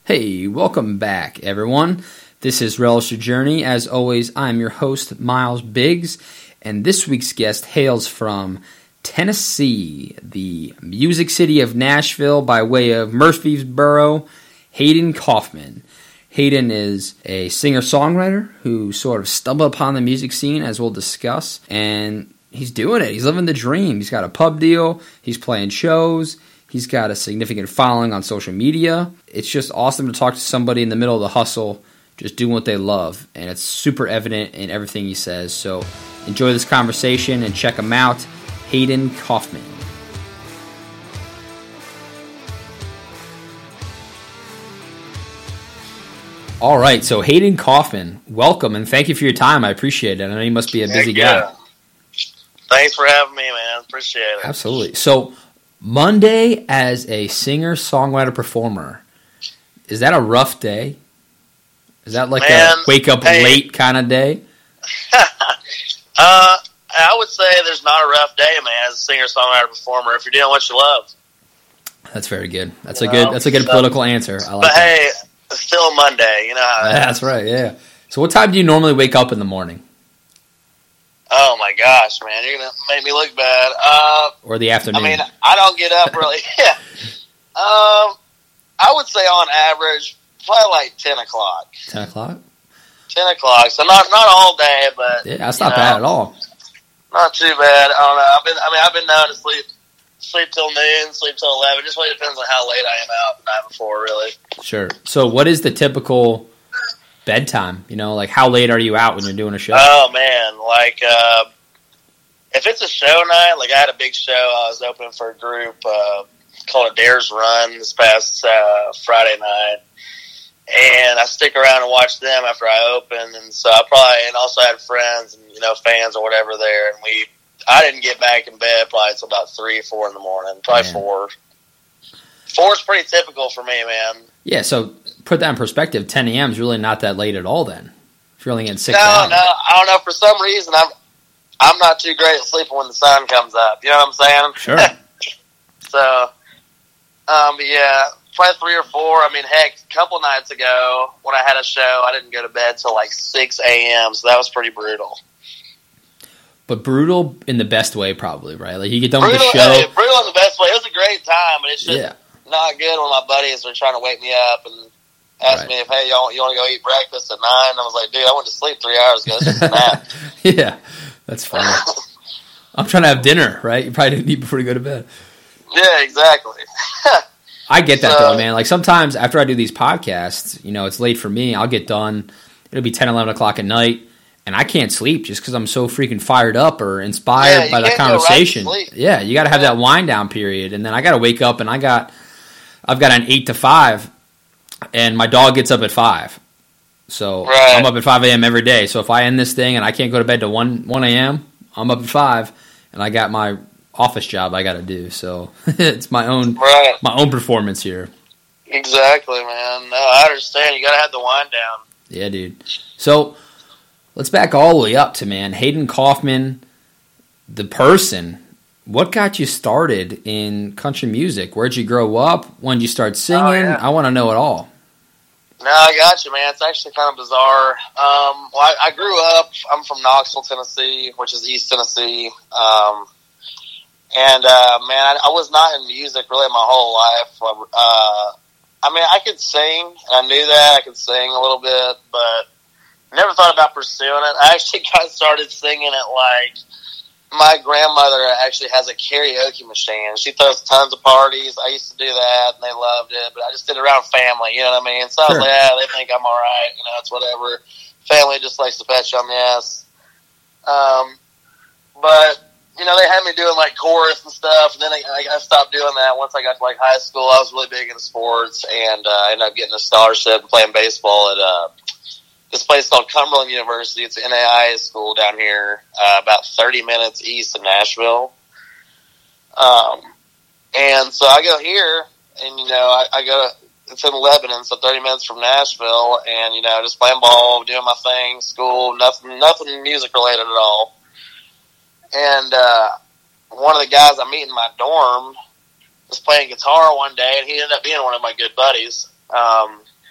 Hey, welcome back, everyone. This is Relish Your Journey. As always, I'm your host, Miles Biggs, and this week's guest hails from Tennessee, the music city of Nashville by way of Murfreesboro, Hayden Kaufman. Hayden is a singer-songwriter who sort of stumbled upon the music scene, as we'll discuss, and he's doing it. He's living the dream. He's got a pub deal. He's playing shows. He's got a significant following on social media. It's just awesome to talk to somebody in the middle of the hustle, just doing what they love. And it's super evident in everything he says. So enjoy this conversation and check him out. Hayden Kaufman. All right, so Hayden Kaufman, welcome, and thank you for your time. I appreciate it. I know you must be a busy guy. Thanks for having me, man. Appreciate it. Absolutely. So Monday as a singer, songwriter, performer, is that a rough day? Is that like a wake up late kind of day? I would say there's not a rough day, man, as a singer, songwriter, performer, if you're doing what you love. That's very good. That's a good political answer. I like but that. Hey, it's still Monday, you know how That's right, yeah. So what time do you normally wake up in the morning? Oh my gosh, man, you're gonna make me look bad. Or the afternoon? I mean, I don't get up really. Yeah. I would say on average, probably like 10 o'clock. 10 o'clock? 10 o'clock. So not all day, but yeah, that's not bad at all. Not too bad. I don't know. I've been known to sleep till noon, sleep till 11. Just really depends on how late I am out the night before, really. Sure. So what is the typical bedtime? You know, like how late are you out when you're doing a show? Oh man, like if it's a show night, like I had a big show, I was opening for a group called A Dares Run this past Friday night, and I stick around and watch them after I open, and so and also had friends and fans or whatever there, and I didn't get back in bed probably until about 3 or 4 in the morning, probably 4. 4 is pretty typical for me, man. Yeah, so put that in perspective, 10 a.m. is really not that late at all then. If you're only getting 6 hours. No, I don't know. For some reason, I'm not too great at sleeping when the sun comes up. You know what I'm saying? Sure. So, but yeah, probably 3 or 4. I mean, heck, a couple nights ago when I had a show, I didn't go to bed till like 6 a.m., so that was pretty brutal. But brutal in the best way, probably, right? Like you get done with the show. Brutal in the best way. It was a great time, but it's just not good when my buddies are trying to wake me up and ask me if, hey, you want to go eat breakfast at 9? And I was like, dude, I went to sleep 3 hours ago. It's just a nap. Yeah, that's funny. I'm trying to have dinner, right? You probably didn't eat before you go to bed. Yeah, exactly. I get that, though, man. Like sometimes after I do these podcasts, it's late for me. I'll get done. It'll be 10, 11 o'clock at night. And I can't sleep just because I'm so freaking fired up or inspired by that conversation. Yeah, you got to have that wind down period, and then I got to wake up, and I've got an 8 to 5, and my dog gets up at 5, so I'm up at 5 a.m. every day. So if I end this thing and I can't go to bed till 1 a.m., I'm up at 5, and I got my office job I got to do. So it's my own performance here. Exactly, man. No, I understand. You got to have the wind down. Yeah, dude. So let's back all the way up to, Hayden Kaufman, the person. What got you started in country music? Where'd you grow up? When did you start singing? Oh, yeah. I want to know it all. No, I got you, man. It's actually kind of bizarre. I grew up, I'm from Knoxville, Tennessee, which is East Tennessee. I was not in music really my whole life. I could sing. I knew that. I could sing a little bit, but never thought about pursuing it. I actually got started singing at my grandmother actually has a karaoke machine. She throws tons of parties. I used to do that, and they loved it, but I just did it around family, you know what I mean? So I was like, they think I'm all right, it's whatever. Family just likes to pat you on the ass. But, they had me doing, chorus and stuff, and then I stopped doing that. Once I got to, high school, I was really big into sports, and I ended up getting a scholarship and playing baseball at this place called Cumberland University. It's an NAIA school down here, about 30 minutes east of Nashville. And so I go here, and, I go to, it's in Lebanon, so 30 minutes from Nashville, and, just playing ball, doing my thing, school, nothing music related at all. And one of the guys I meet in my dorm was playing guitar one day, and he ended up being one of my good buddies.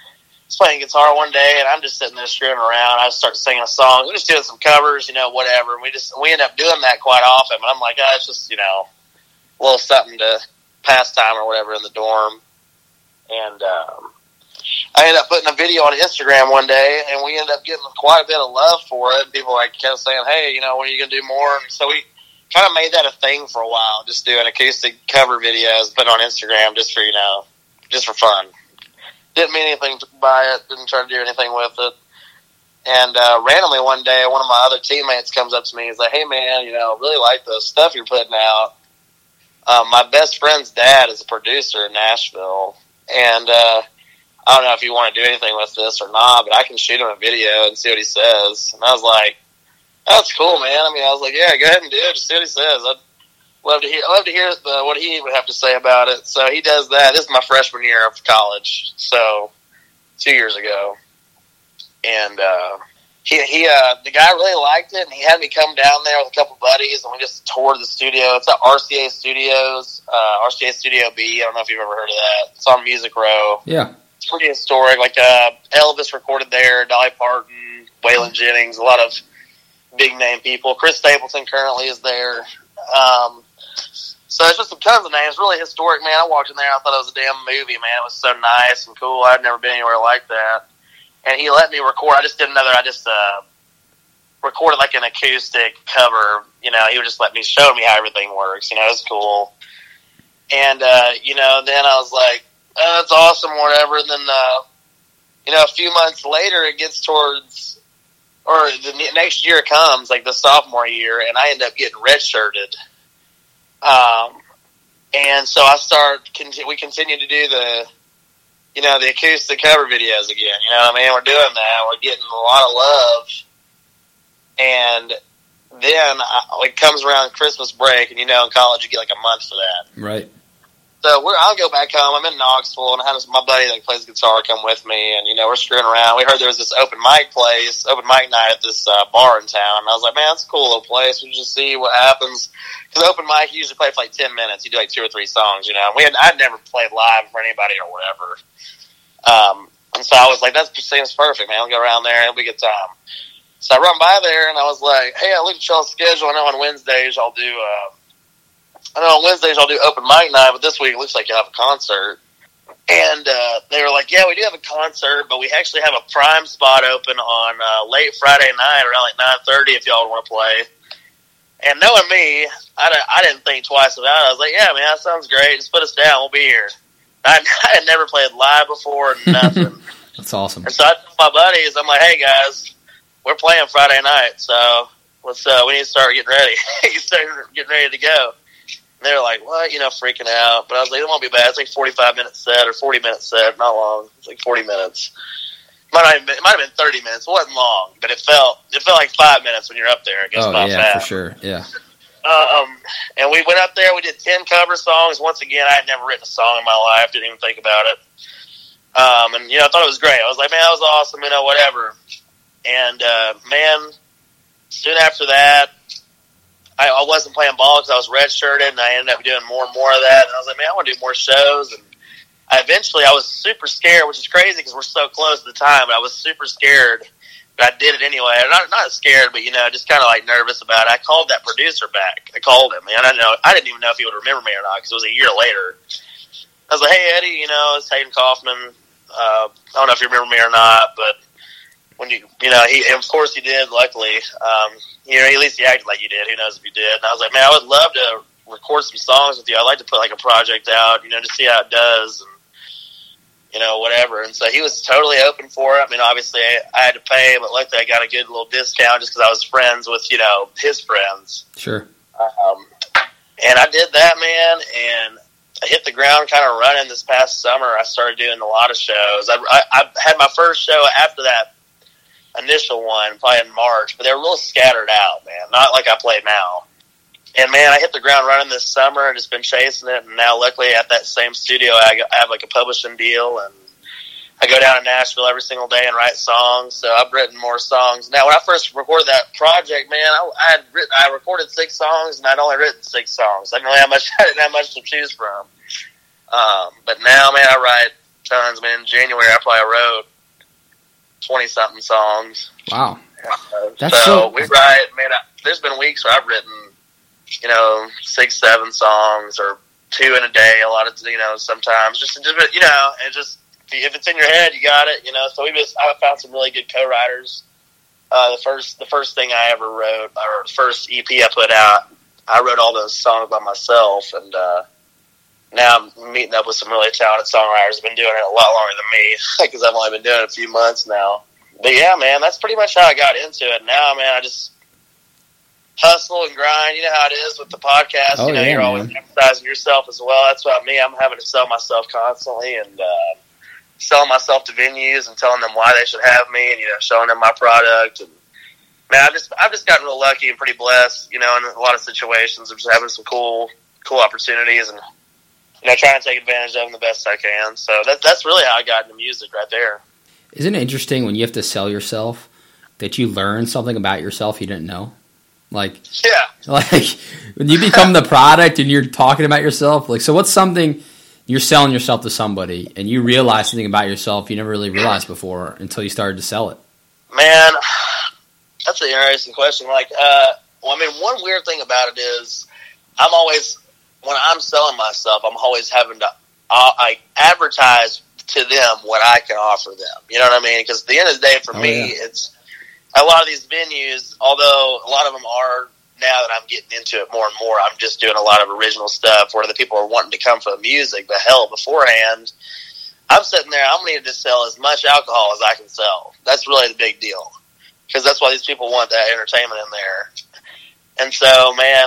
was playing guitar one day, and I'm just sitting there screwing around. I start singing a song. We're just doing some covers, whatever. And we end up doing that quite often. But I'm like, it's just, a little something to pastime or whatever in the dorm. And I ended up putting a video on Instagram one day, and we ended up getting quite a bit of love for it. And people kept saying, hey, when are you going to do more? And so we kind of made that a thing for a while, just doing acoustic cover videos, put on Instagram just for fun. Didn't mean anything by it, didn't try to do anything with it. And randomly one day, one of my other teammates comes up to me. He's like, hey, man, really like the stuff you're putting out. My best friend's dad is a producer in Nashville, and I don't know if you want to do anything with this or not, but I can shoot him a video and see what he says. And I was like, that's cool, man. I was like, yeah, go ahead and do it. Just see what he says. I'd love to hear what he would have to say about it. So he does that. This is my freshman year of college, so 2 years ago. And the guy really liked it, and he had me come down there with a couple buddies, and we just toured the studio. It's at RCA Studios, RCA Studio B. I don't know if you've ever heard of that. It's on Music Row. Yeah. It's pretty historic. Elvis recorded there, Dolly Parton, Waylon Jennings, a lot of big-name people. Chris Stapleton currently is there. So it's just some tons of names. Really historic, man. I walked in there, I thought it was a damn movie, man. It was so nice and cool. I'd never been anywhere like that. And he let me record. I just recorded an acoustic cover. He would just let me show me how everything works. It was cool. And, then I was like, oh, that's awesome, whatever. And then, a few months later, it gets towards, or the next year comes, the sophomore year, and I end up getting redshirted. And so we continue to do the acoustic cover videos again. We're doing that. We're getting a lot of love. And then it comes around Christmas break, and in college you get a month for that. Right. So I'll go back home. I'm in Knoxville, and I had my buddy that plays guitar come with me, and we're screwing around. We heard there was this open mic night at this bar in town, and I was like, man, that's a cool little place. We just see what happens. Because open mic, you usually play for 10 minutes. You do 2 or 3 songs. I'd never played live for anybody or whatever. And so I was like, that seems perfect, man. I'll go around there. It'll be a good time. So I run by there, and I was like, hey, I looked at y'all's schedule. I know on Wednesdays I'll do open mic night, but this week it looks like you have a concert. And they were like, yeah, we do have a concert, but we actually have a prime spot open on late Friday night around 9:30 if y'all want to play. And knowing me, I didn't think twice about it. I was like, yeah, man, that sounds great. Just put us down. We'll be here. I had never played live before, nothing. That's awesome. And so I told my buddies, I'm like, hey, guys, we're playing Friday night, so let's we need to start getting ready. Getting ready to go. And they were like, what? Freaking out. But I was like, it won't be bad. It's 45-minute set or 40-minute set. Not long. It's 40 minutes. It might have been 30 minutes. It wasn't long, but it felt like 5 minutes when you're up there. It goes by fast. For sure. Yeah. And we went up there. We did 10 cover songs. Once again, I had never written a song in my life. Didn't even think about it. And I thought it was great. I was like, man, that was awesome. Whatever. And man, soon after that, I wasn't playing ball because I was redshirted, and I ended up doing more and more of that. And I was like, man, I want to do more shows. And I was super scared, which is crazy because we're so close at the time. But I was super scared. But I did it anyway. Not scared, but just kind of nervous about it. I called that producer back. I called him, and I didn't even know if he would remember me or not because it was a year later. I was like, "Hey Eddie, it's Hayden Kaufman. I don't know if you remember me or not, but when he, of course he did. Luckily, at least he acted like you did. Who knows if you did?" And I was like, "Man, I would love to record some songs with you. I'd like to put a project out, to see how it does." And whatever. And so he was totally open for it. Obviously I had to pay, but luckily I got a good little discount just because I was friends with, his friends. Sure. And I did that, man, and I hit the ground kind of running this past summer. I started doing a lot of shows. I had my first show after that initial one, probably in March, but they were real scattered out, man. Not like I play now. And, man, I hit the ground running this summer and just been chasing it. And now, luckily, at that same studio, I have a publishing deal. And I go down to Nashville every single day and write songs. So I've written more songs. Now, when I first recorded that project, man, I recorded 6 songs, and I'd only written 6 songs. I didn't have much to choose from. But now, man, I write tons. Man, in January, I probably wrote 20-something songs. Wow. So we write, man, there's been weeks where I've written, 6, 7 songs or 2 in a day, a lot of, sometimes just and just, if it's in your head, you got it, so I found some really good co-writers. The first thing I ever wrote, or first EP I put out, I wrote all those songs by myself, and now I'm meeting up with some really talented songwriters who've been doing it a lot longer than me, because I've only been doing it a few months now. But yeah, man, that's pretty much how I got into it. Now, man, I just hustle and grind. You know how it is with the podcast. Oh, you're always emphasizing yourself as well. That's about me. I'm having to sell myself constantly, and selling myself to venues and telling them why they should have me, and showing them my product. And man, I've just gotten real lucky and pretty blessed, in a lot of situations of just having some cool opportunities, and trying to take advantage of them the best I can. So that's really how I got into music right there. Isn't it interesting when you have to sell yourself that you learn something about yourself you didn't know? Like when you become the product and you're talking about yourself, so what's something you're selling yourself to somebody and you realize something about yourself you never really realized before until you started to sell it? Man, that's an interesting question. One weird thing about it is when I'm selling myself, I'm always having to advertise to them what I can offer them. You know what I mean? Because at the end of the day, for me, it's a lot of these venues, although a lot of them are, now that I'm getting into it more and more, I'm just doing a lot of original stuff where the people are wanting to come for the music. But hell, beforehand, I'm sitting there, I'm needing to sell as much alcohol as I can sell. That's really the big deal. Because that's why these people want that entertainment in there. And so, man,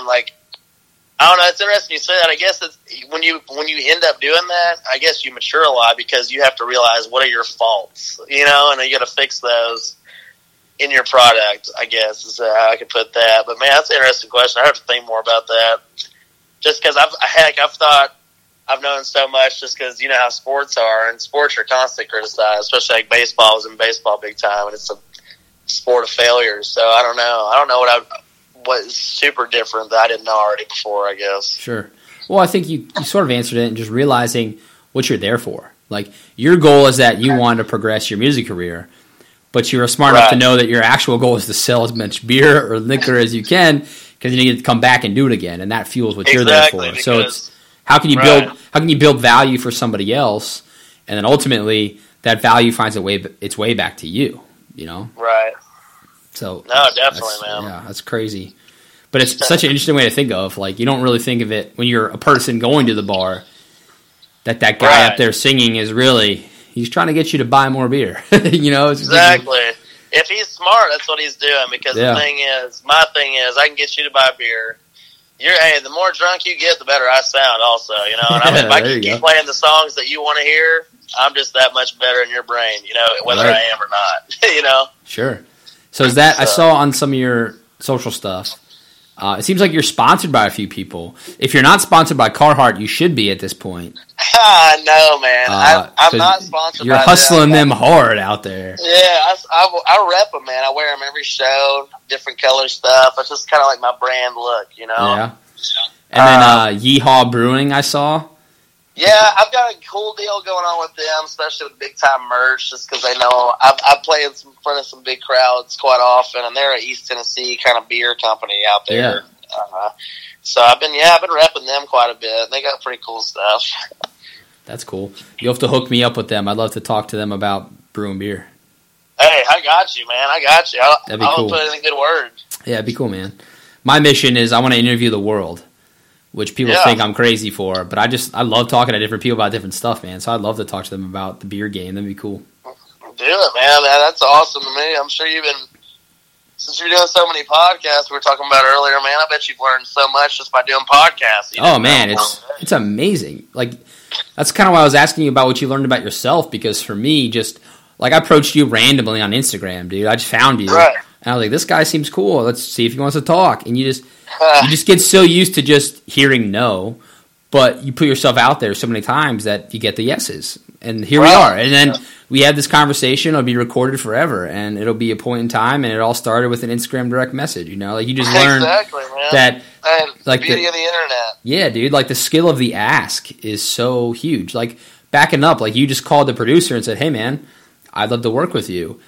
I don't know, it's interesting you say that. I guess it's when you end up doing that, I guess you mature a lot because you have to realize what are your faults, and you got to fix those in your product, I guess is how I could put that. But man, that's an interesting question. I have to think more about that. Just because I've thought I've known so much, just because you know how sports are, and sports are constantly criticized, especially baseball. I was in baseball big time, and it's a sport of failures. So I don't know what is super different that I didn't know already before, I guess. Sure. Well, I think you sort of answered it in just realizing what you're there for. Your goal is that you want to progress your music career, but you're smart enough to know that your actual goal is to sell as much beer or liquor as you can, because you need to come back and do it again, and that fuels what you're there for. So it's how can you build value for somebody else, and then ultimately that value finds its way back to you. Right. So no, definitely, man. Yeah, that's crazy. But it's such an interesting way to think of. You don't really think of it when you're a person going to the bar, that guy up there singing is really, he's trying to get you to buy more beer. Exactly. If he's smart, that's what he's doing. Because my thing is, I can get you to buy beer. The more drunk you get, the better I sound. Also, and if I can keep playing the songs that you want to hear, I'm just that much better in your brain. Whether I am or not. Sure. So is that I saw on some of your social stuff? It seems like you're sponsored by a few people. If you're not sponsored by Carhartt, you should be at this point. No, man. I'm not sponsored by them. You're hustling them hard out there. Yeah, I rep them, man. I wear them every show, different color stuff. It's just kind of like my brand look, Yeah. And then Yeehaw Brewing, I saw. Yeah, I've got a cool deal going on with them, especially with big time merch, just because they know I play in front of some big crowds quite often, and they're an East Tennessee kind of beer company out there. Yeah. So I've been repping them quite a bit. They got pretty cool stuff. That's cool. You'll have to hook me up with them. I'd love to talk to them about brewing beer. Hey, I got you, man. I got you. I'll put in a good word. Yeah, it'd be cool, man. My mission is I want to interview the world, which people think I'm crazy for, but I love talking to different people about different stuff, man. So I'd love to talk to them about the beer game. That'd be cool. Do it, man. That's awesome to me. I'm sure since you're doing so many podcasts we were talking about earlier, man, I bet you've learned so much just by doing podcasts. Oh, man, it's amazing. That's kind of why I was asking you about what you learned about yourself, because for me, just, I approached you randomly on Instagram, dude. I just found you. Right. And I was like, this guy seems cool. Let's see if he wants to talk. And you just get so used to just hearing no, but you put yourself out there so many times that you get the yeses. And here we are. And then we had this conversation. It'll be recorded forever, and it'll be a point in time, and it all started with an Instagram direct message. You just learn that. The beauty of the internet. Yeah, dude. The skill of the ask is so huge. Backing up, you just called the producer and said, hey, man, I'd love to work with you.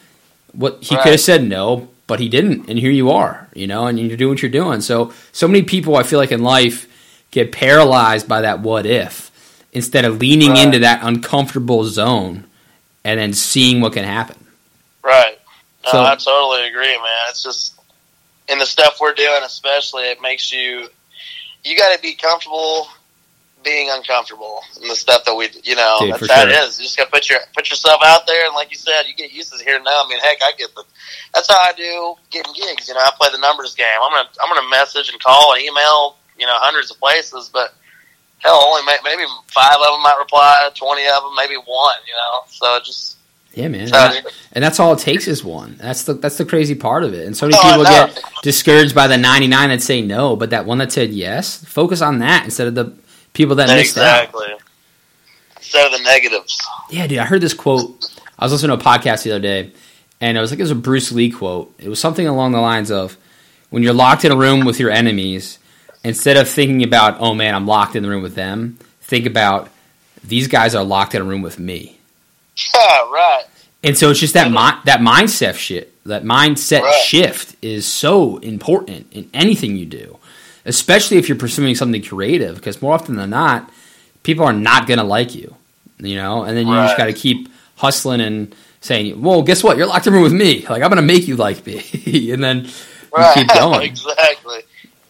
What he could have said no, but he didn't, and here you are, and you're doing what you're doing. So many people, I feel like in life, get paralyzed by that what if instead of leaning into that uncomfortable zone and then seeing what can happen. Right. No, I totally agree, man. It's just in the stuff we're doing, especially, it makes you got to be comfortable being uncomfortable in the stuff that we, that's how it is. You just got to put yourself out there, and like you said, you get used to here now. I mean, heck, that's how I do getting gigs. I play the numbers game. I'm gonna message and call and email, hundreds of places, but hell, only maybe 5 of them might reply, 20 of them, maybe one. So it just. Yeah, man, and that's all it takes is one. That's the crazy part of it. And so many people get discouraged by the 99 that say no, but that one that said yes, focus on that instead of the people that missed out. Exactly. Instead of the negatives. Yeah, dude, I heard this quote. I was listening to a podcast the other day, and it was a Bruce Lee quote. It was something along the lines of, when you're locked in a room with your enemies, instead of thinking about, oh man, I'm locked in the room with them, think about, these guys are locked in a room with me. Yeah, right. And so it's just that mindset shit. That mindset shift is so important in anything you do, especially if you're pursuing something creative. Because more often than not, people are not going to like you, and then you just got to keep hustling and saying, "Well, guess what? You're locked in a room with me. Like I'm going to make you like me," and then you keep going. Exactly.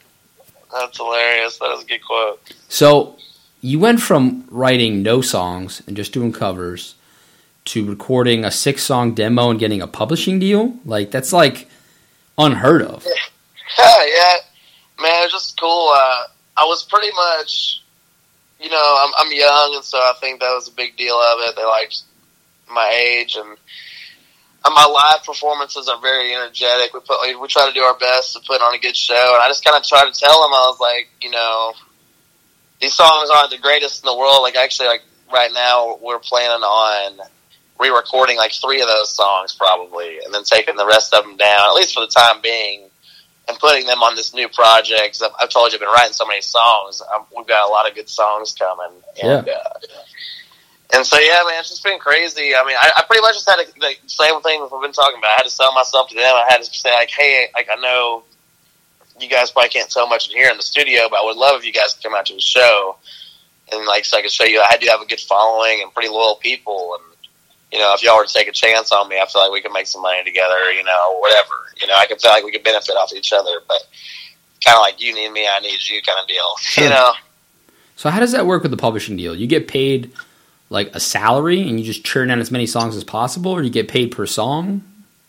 That's hilarious. That was a good quote. So you went from writing no songs and just doing covers to recording a 6-song demo and getting a publishing deal? That's unheard of. Yeah, man, it's just cool. I was pretty much, I'm young, and so I think that was a big deal of it. They liked my age, and my live performances are very energetic. We try to do our best to put on a good show, and I just kind of tried to tell them, I was like, these songs aren't the greatest in the world. Actually, right now, we're planning on re-recording 3 of those songs probably, and then taking the rest of them down, at least for the time being, and putting them on this new project. I've told you I've been writing so many songs. We've got a lot of good songs coming. And so, yeah, man, it's just been crazy. I mean, I pretty much just had the same thing we've been talking about. I had to sell myself to them. I had to say, hey, I know you guys probably can't tell much in here in the studio, but I would love if you guys could come out to the show. And, so I could show you I do have a good following and pretty loyal people, and if y'all were to take a chance on me, I feel like we could make some money together, whatever. I could feel like we could benefit off each other, but kind of like you need me, I need you kind of deal, Sure. So how does that work with the publishing deal? You get paid a salary and you just churn out as many songs as possible, or you get paid per song?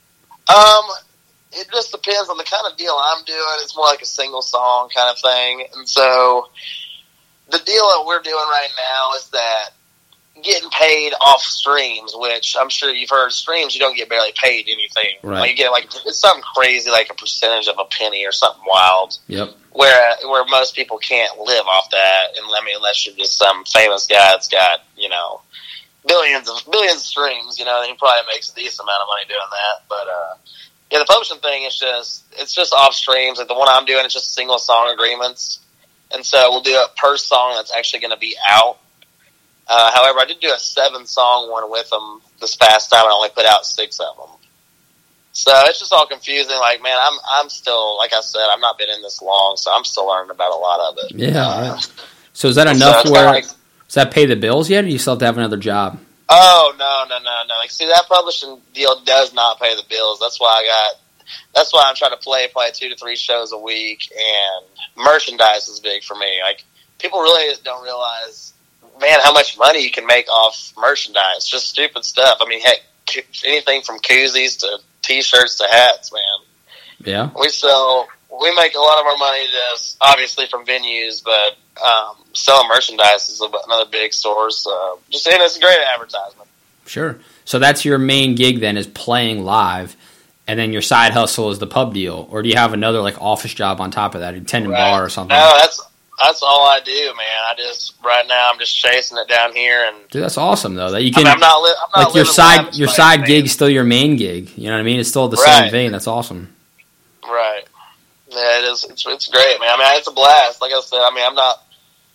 It just depends on the kind of deal I'm doing. It's more like a single song kind of thing. And so the deal that we're doing right now is that getting paid off streams, which I'm sure you've heard, streams, you don't get barely paid anything. Right. You get it's something crazy, like a percentage of a penny or something wild. Yep. Where most people can't live off that, and unless you're just some famous guy that's got billions of streams, then he probably makes a decent amount of money doing that. But the publishing thing is it's just off streams. The one I'm doing is just single song agreements, and so we'll do it per song that's actually going to be out. However, I did do a 7-song one with them this past time, and I only put out 6 of them. So it's just all confusing. Man, I'm still, like I said, I've not been in this long, so I'm still learning about a lot of it. Yeah. So is that enough does that pay the bills yet, or do you still have to have another job? Oh, no. See, that publishing deal does not pay the bills. That's why I'm trying to play 2 to 3 shows a week, and merchandise is big for me. People really don't realize, man, how much money you can make off merchandise. Just stupid stuff. I mean, heck, anything from koozies to T-shirts to hats, man. Yeah. We make a lot of our money just obviously from venues, but selling merchandise is another big source. And it's a great advertisement. Sure. So that's your main gig then, is playing live, and then your side hustle is the pub deal, or do you have another office job on top of that, a tendon bar or something? No, that's all I do, man. Right now I'm just chasing it down here, and dude, that's awesome though. That you can. I'm not your side gig is still your main gig. You know what I mean? It's still the same vein. That's awesome. Right. Yeah, it is. It's great, man. I mean, it's a blast. Like I said, I mean, I'm not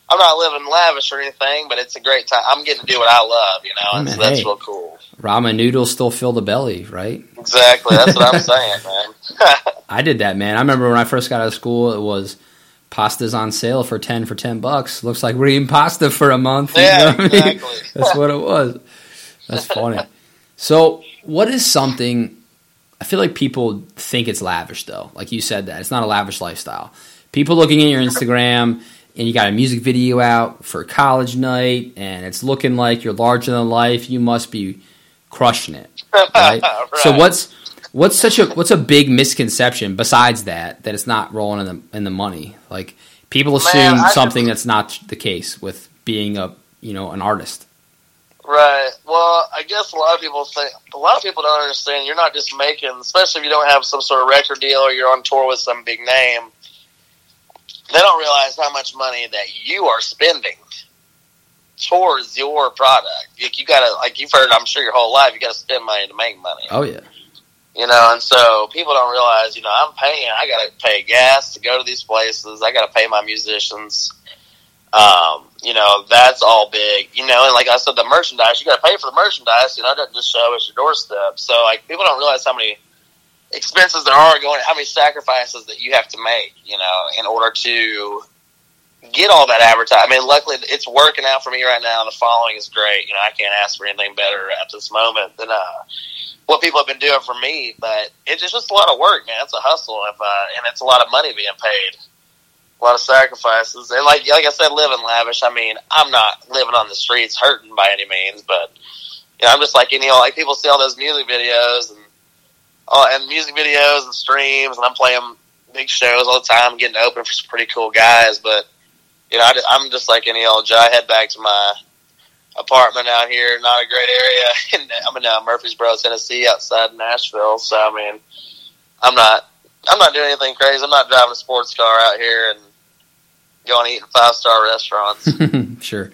I'm not living lavish or anything, but it's a great time. I'm getting to do what I love, and so that's real cool. Ramen noodles still fill the belly, right? Exactly. That's what I'm saying, man. I did that, man. I remember when I first got out of school, it was pasta's on sale for $10. Looks like we're eating pasta for a month. Yeah, exactly. I mean? That's what it was. That's funny. So, what is something? I feel like people think it's lavish, though. Like you said, that it's not a lavish lifestyle. People looking at your Instagram, and you got a music video out for college night, and it's looking like you're larger than life. You must be crushing it, right? Right. So, what's a big misconception besides that it's not rolling in the money? Like people assume something that's not the case with being an artist. Right. Well, I guess a lot of people don't understand. You're not just making, especially if you don't have some sort of record deal or you're on tour with some big name. They don't realize how much money that you are spending towards your product. You gotta, like you've heard, I'm sure your whole life, you gotta spend money to make money. Oh yeah. And so people don't realize, I gotta pay gas to go to these places. I gotta pay my musicians. That's all big, and like I said, the merchandise, you got to pay for the merchandise, it doesn't just show at your doorstep. So, like, people don't realize how many expenses there are how many sacrifices that you have to make, in order to get all that advertising. I mean, luckily, it's working out for me right now. The following is great. I can't ask for anything better at this moment than what people have been doing for me, but it's just a lot of work, man. It's a hustle, and it's a lot of money being paid. A lot of sacrifices, and like I said, living lavish. I mean, I'm not living on the streets hurting by any means, but I'm just like like people see all those music videos and streams, and I'm playing big shows all the time, getting open for some pretty cool guys. But I'm just like any old Joe. I head back to my apartment out here, not a great area, and I'm in Murfreesboro, Tennessee, outside Nashville. So I mean, I'm not doing anything crazy. I'm not driving a sports car out here and going eating 5-star restaurants. Sure.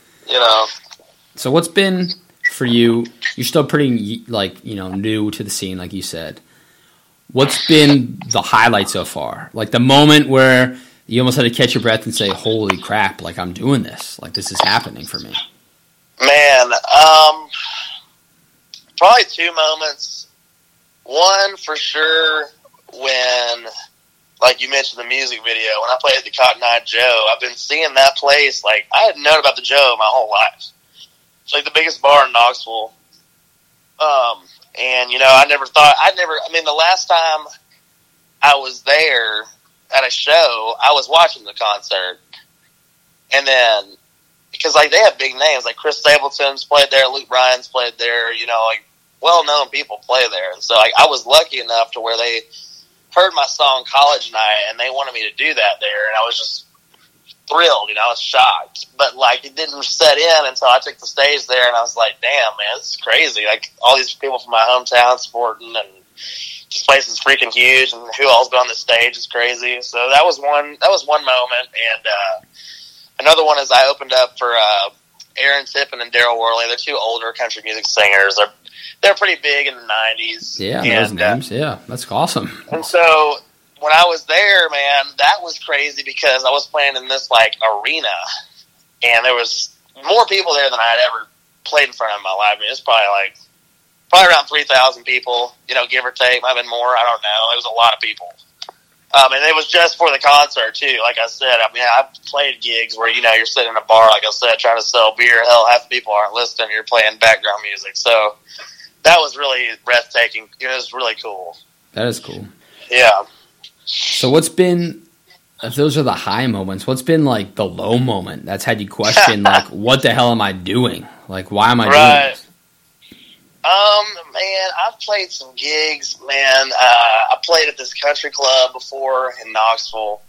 So what's been for you? You're still pretty new to the scene, like you said. What's been the highlight so far? Like the moment where you almost had to catch your breath and say, "Holy crap! Like I'm doing this. Like this is happening for me." Man, probably two moments. One for sure when, like you mentioned, the music video, when I played at the Cotton Eye Joe, I've been seeing that place, like, I had known about the Joe my whole life. It's like the biggest bar in Knoxville. And, the last time I was there at a show, I was watching the concert. And then, because, like, they have big names, like Chris Stapleton's played there, Luke Bryan's played there, well-known people play there. And so, like, I was lucky enough to where they heard my song College Night, and they wanted me to do that there, and I was just thrilled, I was shocked. But, like, it didn't set in until I took the stage there, and I was like, damn, man, this is crazy. Like, all these people from my hometown supporting, and this place is freaking huge, and who all's been on the stage is crazy. So that was one moment, and another one is I opened up for Aaron Tippin and Daryl Worley. They're two older country music singers. They're pretty big in the 90s. Yeah, those names. Yeah, that's awesome. And so when I was there, man, that was crazy because I was playing in this, like, arena, and there was more people there than I had ever played in front of in my life. I mean, it's probably around 3,000 people, give or take. Might have been more. I don't know. It was a lot of people. And it was just for the concert, too. Like I said, I mean, I've played gigs where, you're sitting in a bar, like I said, trying to sell beer. Hell, half the people aren't listening. You're playing background music. So that was really breathtaking. It was really cool. That is cool. Yeah. So what's been, if those are the high moments, what's been, like, the low moment that's had you question, like, what the hell am I doing? Like, why am I doing this? Man, I've played some gigs, man. I played at this country club before in Knoxville.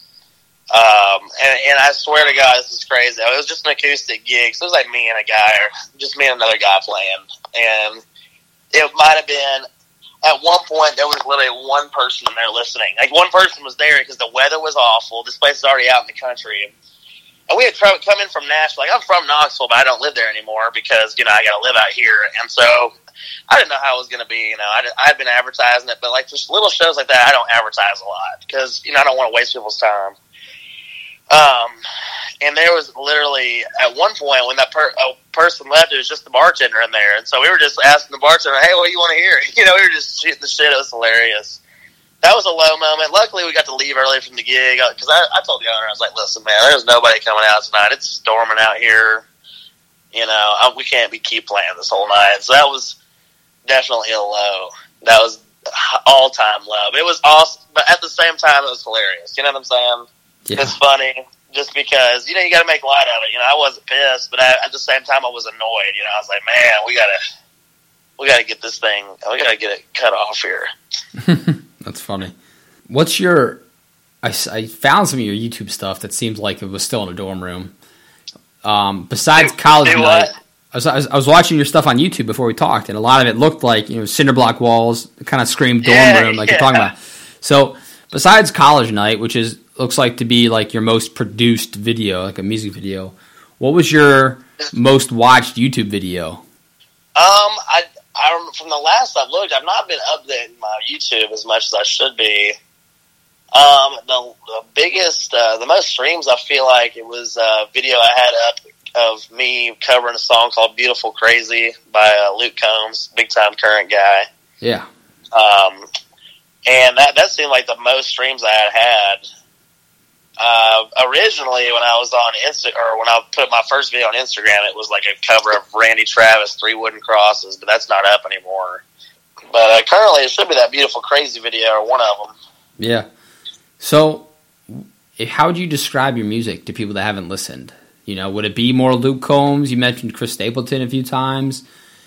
And I swear to God, this is crazy. It was just an acoustic gig. So it was like me and a guy, or just me and another guy playing. And it might have been, at one point, there was literally one person in there listening. Like, one person was there because the weather was awful. This place is already out in the country. And we had come in from Nashville. Like, I'm from Knoxville, but I don't live there anymore because, I got to live out here. And so I didn't know how it was going to be. I had been advertising it, but, like, just little shows like that, I don't advertise a lot because, I don't want to waste people's time. And there was literally, at one point, when that person left, it was just the bartender in there. And so we were just asking the bartender, hey, what do you want to hear? You know, we were just shooting the shit. It was hilarious. That was a low moment. Luckily, we got to leave early from the gig. Because I told the owner, I was like, listen, man, there's nobody coming out tonight. It's storming out here. You know, we can't keep playing this whole night. So that was definitely a low. That was all-time low. But it was awesome. But at the same time, it was hilarious. You know what I'm saying? Yeah. It's funny. Just because, you know, you got to make light of it. You know, I wasn't pissed, but at the same time, I was annoyed. You know, I was like, man, we gotta get this thing, we gotta get it cut off here. That's funny. What's your? I found some of your YouTube stuff that seems like it was still in a dorm room. Besides college night, I was watching your stuff on YouTube before we talked, and a lot of it looked like, you know, cinder block walls, kind of screamed dorm room, like you're talking about. So, besides college night, which looks like to be like your most produced video, like a music video, what was your most watched YouTube video? I from the last I've looked, I've not been updating my YouTube as much as I should be. The biggest, the most streams, I feel like it was a video I had up of me covering a song called "Beautiful Crazy" by Luke Combs, big time current guy. Yeah. And that seemed like the most streams I had. Originally, when I was on when I put my first video on Instagram, it was like a cover of Randy Travis, "Three Wooden Crosses," but that's not up anymore. But currently, it should be that "Beautiful Crazy" video, or one of them. Yeah. So, how would you describe your music to people that haven't listened? You know, would it be more Luke Combs? You mentioned Chris Stapleton a few times.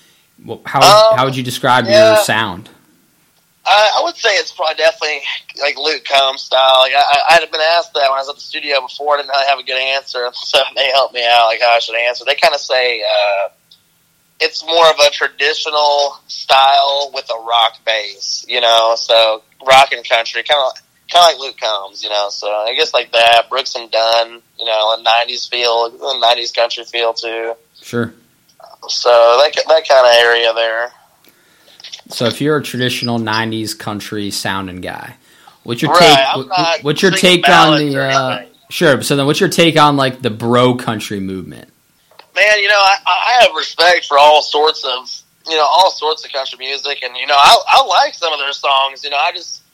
How would you describe your sound? I would say it's probably definitely like Luke Combs style. Like I had been asked that when I was at the studio before. I didn't really have a good answer, so they helped me out, like how I should answer. They kind of say it's more of a traditional style with a rock base, you know, so rock and country, kind of like Luke Combs, you know. So I guess like that, Brooks and Dunn, you know, a 90s feel, a 90s country feel too. Sure. So that kind of area there. So if you're a traditional 90s country sounding guy, what's your take? What's your take on the? Sure. So then, what's your take on like the bro country movement? Man, you know, I have respect for all sorts of country music, and you know, I like some of their songs. You know,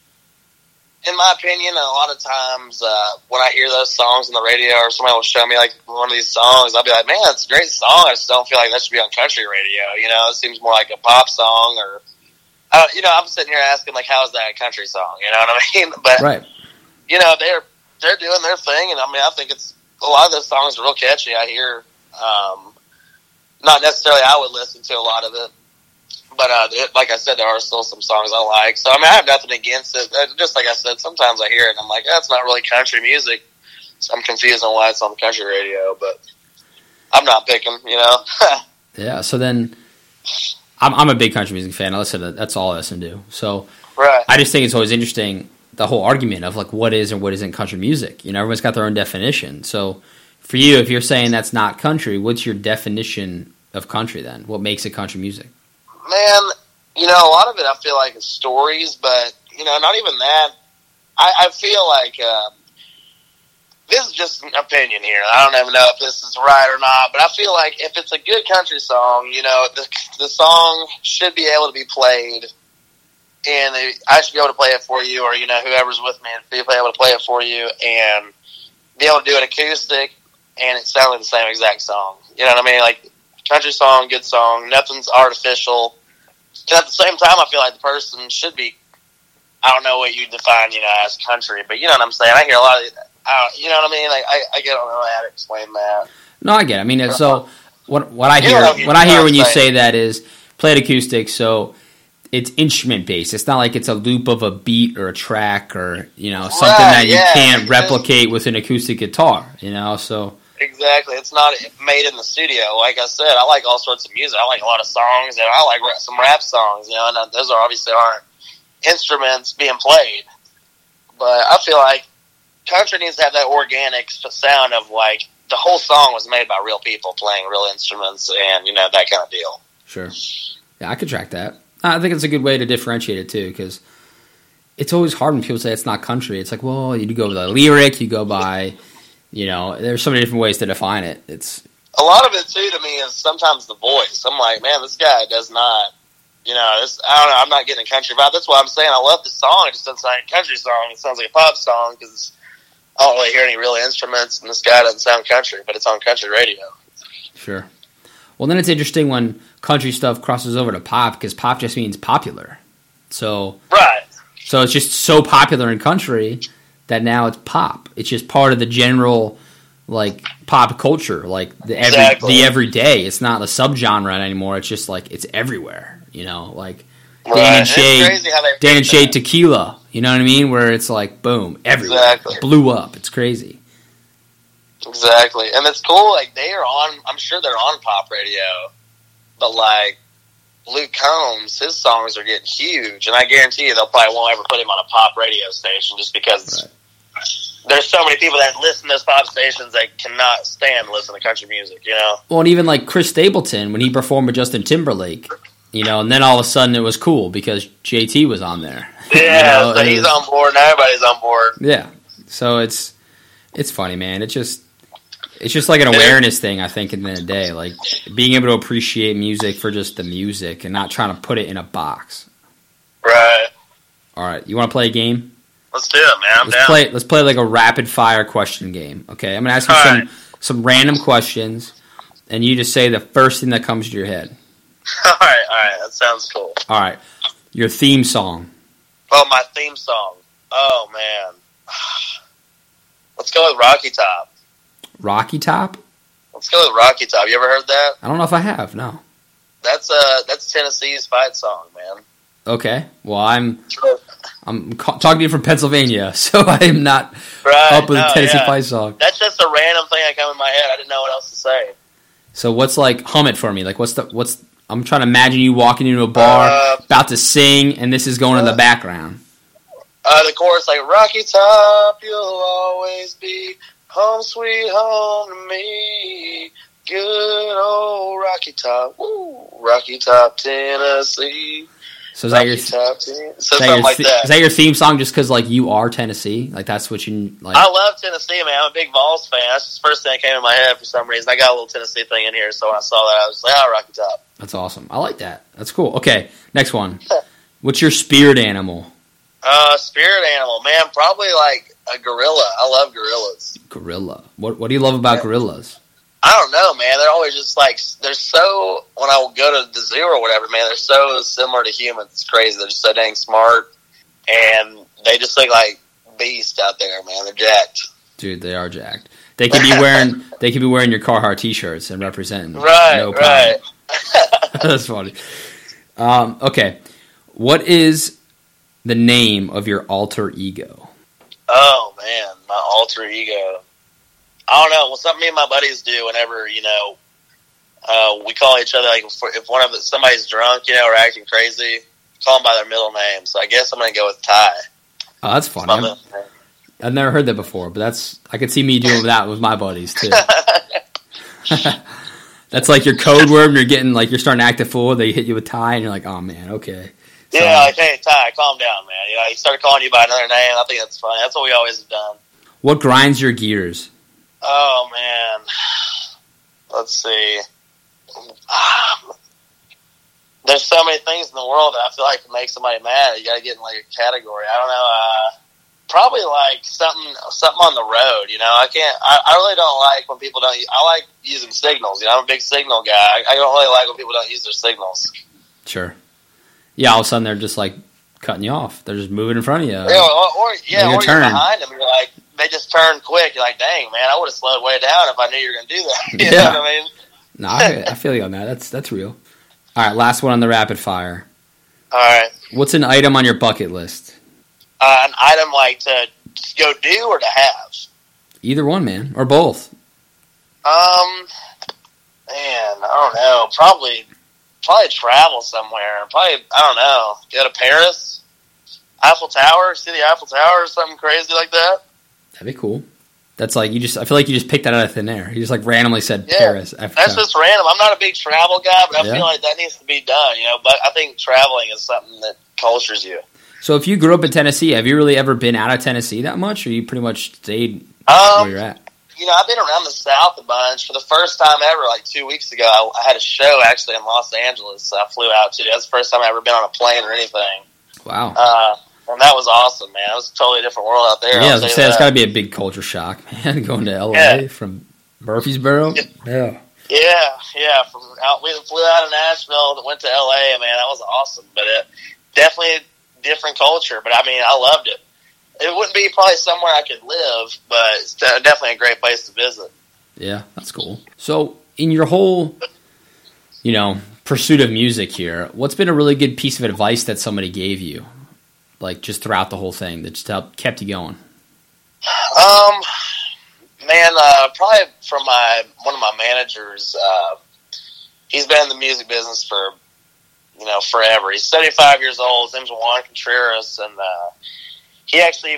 in my opinion, a lot of times when I hear those songs on the radio, or somebody will show me like one of these songs, I'll be like, man, it's a great song. I just don't feel like that should be on country radio. You know, it seems more like a pop song, or you know, I'm sitting here asking like, how is that a country song? You know what I mean? But right. You know, they're doing their thing, and I mean, I think it's a lot of those songs are real catchy. I hear, not necessarily I would listen to a lot of it, but like I said, there are still some songs I like. So I mean, I have nothing against it. Just like I said, sometimes I hear it and I'm like, that's not really country music. So I'm confused on why it's on the country radio, but I'm not picking, you know. Yeah. So then, I'm a big country music fan. I listen to that's all I listen to. So right. I just think it's always interesting, the whole argument of like what is and what isn't country music. You know, everyone's got their own definition. So for you, if you're saying that's not country, what's your definition of country then? What makes it country music? Man, you know, a lot of it I feel like is stories, but, you know, not even that. I feel like this is just an opinion here. I don't even know if this is right or not, but I feel like if it's a good country song, you know, the song should be able to be played, and I should be able to play it for you, or, you know, whoever's with me should be able to play it for you, and be able to do an acoustic, and it sounds like the same exact song. You know what I mean? Like, country song, good song, nothing's artificial. And at the same time, I feel like the person should be, I don't know what you define, you know, as country, but you know what I'm saying? I hear a lot of, you know what I mean? Like, I don't know how to explain that. No, I get it. I mean, so what I hear when you say that is played acoustic, so it's instrument based. It's not like it's a loop of a beat or a track or, you know, something that you can't replicate with an acoustic guitar, you know, so. Exactly. It's not made in the studio. Like I said, I like all sorts of music. I like a lot of songs, and I like some rap songs, you know, and those obviously aren't instruments being played. But I feel like country needs to have that organic sound of, like, the whole song was made by real people playing real instruments and, you know, that kind of deal. Sure. Yeah, I could track that. I think it's a good way to differentiate it, too, because it's always hard when people say it's not country. It's like, well, you go by the lyric, you go by You know, there's so many different ways to define it. It's a lot of it too to me is sometimes the voice. I'm like, man, this guy does not. You know, I don't know. I'm not getting a country vibe. That's why I'm saying I love the song. It just doesn't sound like a country song. It sounds like a pop song because I don't really hear any real instruments, and this guy doesn't sound country, but it's on country radio. Sure. Well, then it's interesting when country stuff crosses over to pop because pop just means popular. So right. So it's just so popular in country that now it's pop. It's just part of the general like pop culture, like the everyday. It's not a subgenre anymore. It's just like it's everywhere. You know, like Dan and Shay Tequila. You know what I mean? Where it's like boom, everywhere. Exactly. Blew up. It's crazy. Exactly, and it's cool. Like they are on. I'm sure they're on pop radio, but like Luke Combs, his songs are getting huge, and I guarantee you they'll probably won't ever put him on a pop radio station just because there's so many people that listen to those pop stations that cannot stand to listen to country music. You know. Well, and even like Chris Stapleton when he performed with Justin Timberlake. You know, and then all of a sudden it was cool because JT was on there. Yeah, you know? So he's on board and everybody's on board. Yeah. So it's funny, man. It's just like an awareness thing, I think, at the end of the day. Like being able to appreciate music for just the music and not trying to put it in a box. Right. All right. You want to play a game? Let's do it, man. I'm down. Let's play like a rapid fire question game. Okay. I'm going to ask you some random questions and you just say the first thing that comes to your head. All right, that sounds cool. All right, your theme song. Oh, my theme song. Oh, man. Let's go with Rocky Top. Rocky Top? Let's go with Rocky Top. You ever heard that? I don't know if I have, no. That's Tennessee's fight song, man. Okay, well, I'm talking to you from Pennsylvania, so I am not up with the Tennessee fight song. That's just a random thing that came in my head. I didn't know what else to say. So what's like, hum it for me. Like I'm trying to imagine you walking into a bar, about to sing, and this is going in the background. The chorus, like, Rocky Top, you'll always be home sweet home to me. Good old Rocky Top, woo, Rocky Top, Tennessee. So is that your theme song just because, like, you are Tennessee? Like, that's what you, like... I love Tennessee, man. I'm a big Vols fan. That's just the first thing that came in my head for some reason. I got a little Tennessee thing in here, so when I saw that, I was like, Rocky Top. That's awesome. I like that. That's cool. Okay, next one. What's your spirit animal? Spirit animal, man. Probably, like, a gorilla. I love gorillas. Gorilla. What do you love about gorillas? I don't know, man. They're always just like, they're so, when I go to the zoo or whatever, man, they're so similar to humans. It's crazy. They're just so dang smart. And they just look like beasts out there, man. They're jacked. Dude, they are jacked. They could be wearing your Carhartt t-shirts and representing. Right, no problem. right. That's funny. Okay. What is the name of your alter ego? Oh, man. My alter ego. I don't know. Well, something me and my buddies do whenever, you know, we call each other, like, if somebody's drunk, you know, or acting crazy, call them by their middle name. So I guess I'm going to go with Ty. Oh, that's funny. I've never heard that before, but I could see me doing that with my buddies, too. That's like your code word when you're getting, like, you're starting to act a fool, they hit you with Ty, and you're like, oh, man, okay. So, yeah, like, hey, Ty, calm down, man. You know, he started calling you by another name. I think that's funny. That's what we always have done. What grinds your gears? Oh, man. Let's see. There's so many things in the world that I feel like can make somebody mad. You got to get in, like, a category. I don't know. Probably, like, something on the road, you know. I really don't like when people don't I like using signals. You know, I'm a big signal guy. I don't really like when people don't use their signals. Sure. Yeah, all of a sudden they're just, like, cutting you off. They're just moving in front of you. Or you're behind them. You're like, they just turn quick. You're like, dang, man, I would have slowed way down if I knew you were going to do that. You know what I mean? No, I feel you on that. That's real. All right, last one on the rapid fire. All right. What's an item on your bucket list? An item like to just go do or to have? Either one, man, or both. Man, I don't know. Probably travel somewhere. I don't know. Go to Paris, Eiffel Tower, see the Eiffel Tower, or something crazy like that. That'd be cool. That's like I feel like you just picked that out of thin air. You just like randomly said Paris. That's just random. I'm not a big travel guy, but I feel like that needs to be done. You know, but I think traveling is something that cultures you. So if you grew up in Tennessee, have you really ever been out of Tennessee that much, or you pretty much stayed where you're at? I've been around the South a bunch. For the first time ever, like 2 weeks ago, I had a show actually in Los Angeles. I flew out to. That's the first time I've ever been on a plane or anything. Wow. And that was awesome, man. It was a totally different world out there. Yeah, I was going to say, it's got to be a big culture shock, man, going to L.A. from Murfreesboro. Yeah. Yeah. We flew out of Nashville, went to L.A., man. That was awesome. But definitely a different culture. But, I mean, I loved it. It wouldn't be probably somewhere I could live, but it's definitely a great place to visit. Yeah, that's cool. So, in your whole, pursuit of music here, what's been a really good piece of advice that somebody gave you? Like, just throughout the whole thing that just kept you going? Probably from one of my managers. He's been in the music business for, forever. He's 75 years old. His name's Juan Contreras, and he actually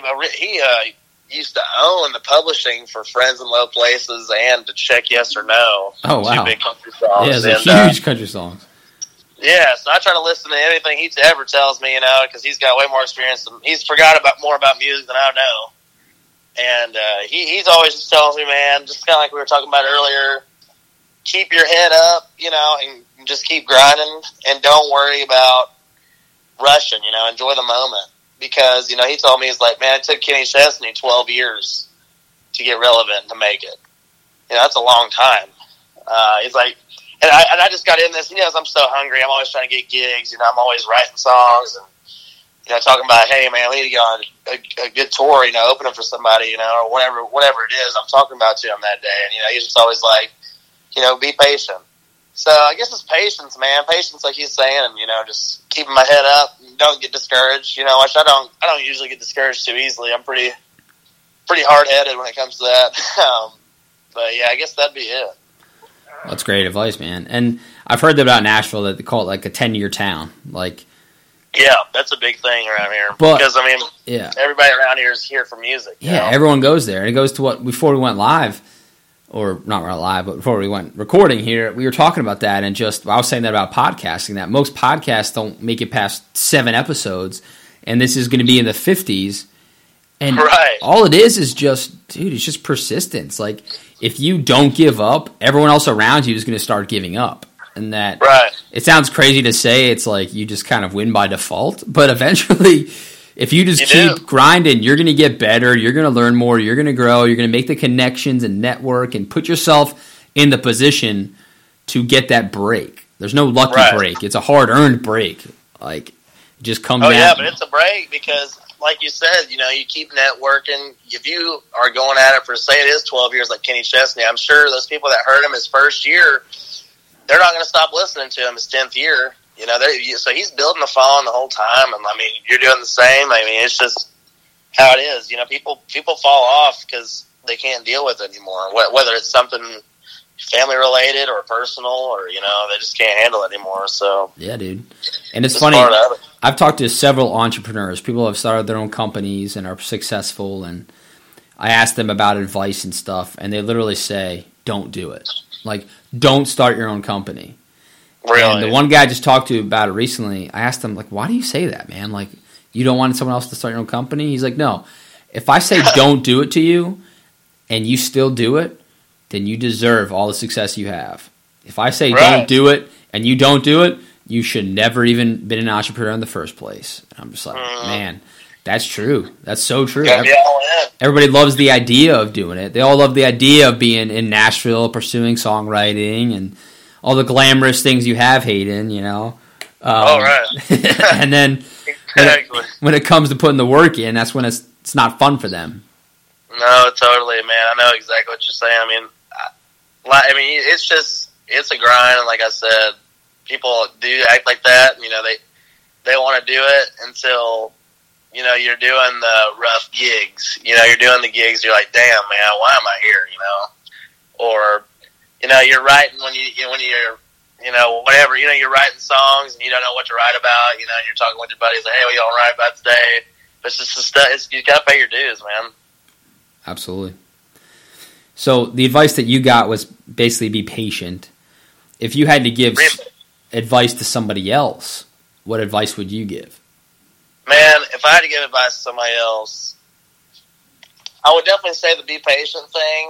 used to own the publishing for Friends in Low Places and to Check Yes or No. Oh, wow. Two big country songs. Yeah, they're huge country songs. Yeah, so I try to listen to anything he ever tells me, because he's got way more experience. He's forgot more about music than I know. And he's always just telling me, man, just kind of like we were talking about earlier, keep your head up, and just keep grinding and don't worry about rushing, enjoy the moment. Because, he told me, he's like, man, it took Kenny Chesney 12 years to get relevant and to make it. That's a long time. He's like, and I just got in this, I'm so hungry. I'm always trying to get gigs, I'm always writing songs and, talking about, hey, man, we need to get on a good tour, opening for somebody, or whatever it is I'm talking about to him that day. And, he's just always like, be patient. So I guess it's patience, man. Patience, like he's saying, and, just keeping my head up. Don't get discouraged. Which I don't usually get discouraged too easily. I'm pretty hard-headed when it comes to that. But, yeah, I guess that'd be it. That's great advice, man. And I've heard about Nashville that they call it like a 10-year town. Like, yeah, that's a big thing around here. But, because, everybody around here is here for music. Yeah, everyone goes there. And it goes to before we went live, or not live, but before we went recording here, we were talking about that. And I was saying that about podcasting, that most podcasts don't make it past 7 episodes. And this is going to be in the 50s. And all it is just, dude, it's just persistence. Like, if you don't give up, everyone else around you is going to start giving up. And that, it sounds crazy to say, it's like you just kind of win by default. But eventually, if you just keep grinding, you're going to get better, you're going to learn more, you're going to grow, you're going to make the connections and network and put yourself in the position to get that break. There's no lucky break. It's a hard-earned break. Like, it just comes down. Oh, yeah, but it's a break because, like you said, you keep networking. If you are going at it for, say it is 12 years like Kenny Chesney, I'm sure those people that heard him his first year, they're not going to stop listening to him his 10th year. So he's building a following the whole time. And, you're doing the same. It's just how it is. People fall off because they can't deal with it anymore, whether it's something family-related or personal or, they just can't handle it anymore. So yeah, dude. And it's funny. I've talked to several entrepreneurs. People have started their own companies and are successful. And I ask them about advice and stuff, and they literally say, don't do it. Like, don't start your own company. Really? And the one guy I just talked to about it recently, I asked him, like, why do you say that, man? Like, you don't want someone else to start your own company? He's like, no. If I say don't do it to you and you still do it, then you deserve all the success you have. If I say don't do it and you don't do it, you should never even been an entrepreneur in the first place. And I'm just like, man, that's true. That's so true. Everybody loves the idea of doing it. They all love the idea of being in Nashville, pursuing songwriting and all the glamorous things you have, Hayden, and then when it comes to putting the work in, that's when it's not fun for them. No, totally, man. I know exactly what you're saying. It's a grind, and like I said, people do act like that. They want to do it until you're doing the rough gigs. You're doing the gigs. You're like, damn, man, why am I here? Or you're writing when you're whatever. You're writing songs and you don't know what to write about. You're talking with your buddies like, hey, what y'all write about today? But it's just you gotta pay your dues, man. Absolutely. So the advice that you got was basically be patient. If you had to give advice to somebody else, what advice would you give? Man, if I had to give advice to somebody else, I would definitely say the be patient thing.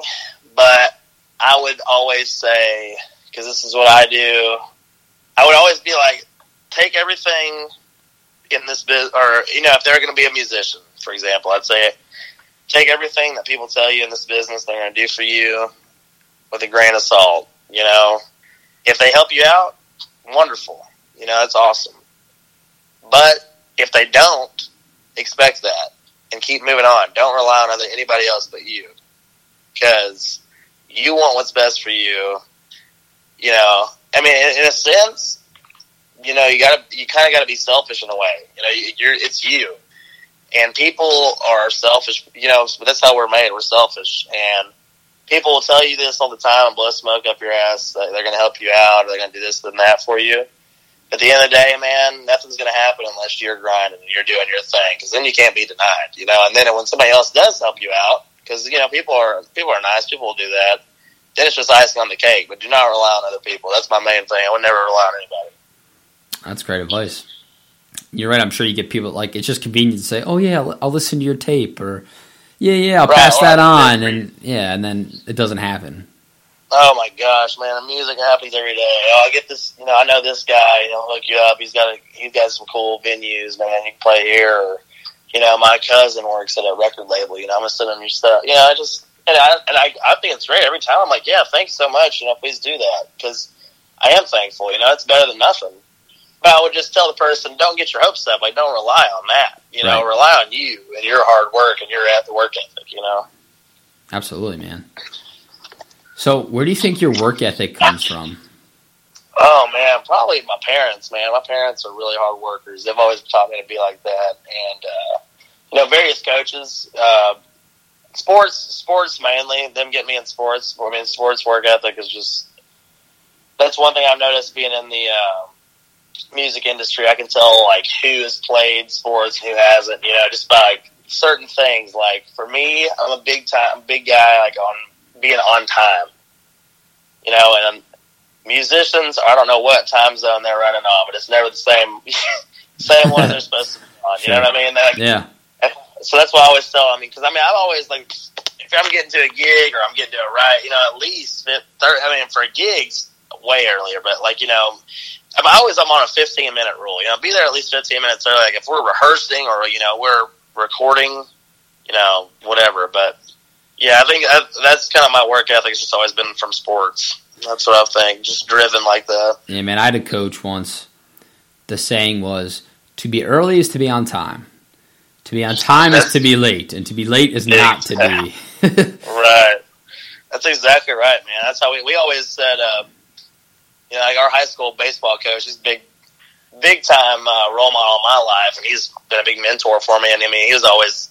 but I would always say, because this is what I do, I would always be like, take everything in this business, or, if they're going to be a musician, for example, I'd say, take everything that people tell you in this business they're going to do for you with a grain of salt. If they help you out, wonderful. That's awesome. But if they don't, expect that and keep moving on. Don't rely on anybody else but you, because you want what's best for you. In a sense, you kind of got to be selfish in a way. It's you. And people are selfish, but that's how we're made. We're selfish. And people will tell you this all the time and blow smoke up your ass. That they're going to help you out, or they're going to do this and that for you. At the end of the day, man, nothing's going to happen unless you're grinding and you're doing your thing, because then you can't be denied, And then when somebody else does help you out, because, people are nice, people will do that, then it's just icing on the cake. But do not rely on other people. That's my main thing. I would never rely on anybody. That's great advice. You're right. I'm sure you get people, like, it's just convenient to say, oh, yeah, I'll listen to your tape, or, yeah, I'll pass that on, and then it doesn't happen. Oh, my gosh, man, the music happens every day. Oh, I get this, I know this guy, he'll hook you up. He's got some cool venues, man. You can play here, or, my cousin works at a record label, I'm going to send him your stuff. I think it's great. Every time I'm like, yeah, thanks so much, please do that, because I am thankful, it's better than nothing. But I would just tell the person, don't get your hopes up. Like, don't rely on that. Right. Rely on you and your hard work and your work ethic, Absolutely, man. So where do you think your work ethic comes from? Oh, man, probably my parents, man. My parents are really hard workers. They've always taught me to be like that. And, various coaches, sports mainly, them getting me in sports. Sports work ethic is just, that's one thing I've noticed being in the music industry. I can tell, like, who has played sports and who hasn't, just by, like, certain things. Like, for me, I'm a big guy, like, on being on time, and musicians, I don't know what time zone they're running on, but it's never the same one they're supposed to be on, you know what I mean? Yeah. So that's why I always tell, because I'm always, like, if I'm getting to a gig or I'm getting to a at least, for gigs, way earlier, but, like, I'm on a 15-minute rule, be there at least 15 minutes early, like, if we're rehearsing or, we're recording, whatever, but, yeah, I think that's kind of my work ethic. It's just always been from sports. That's what I think, just driven like that. Yeah, man, I had a coach once. The saying was, to be early is to be on time. To be on time is to be late, and to be late is not to be. Right. That's exactly right, man. That's how we always said, like our high school baseball coach, he's big time role model in my life, and he's been a big mentor for me. And he was always,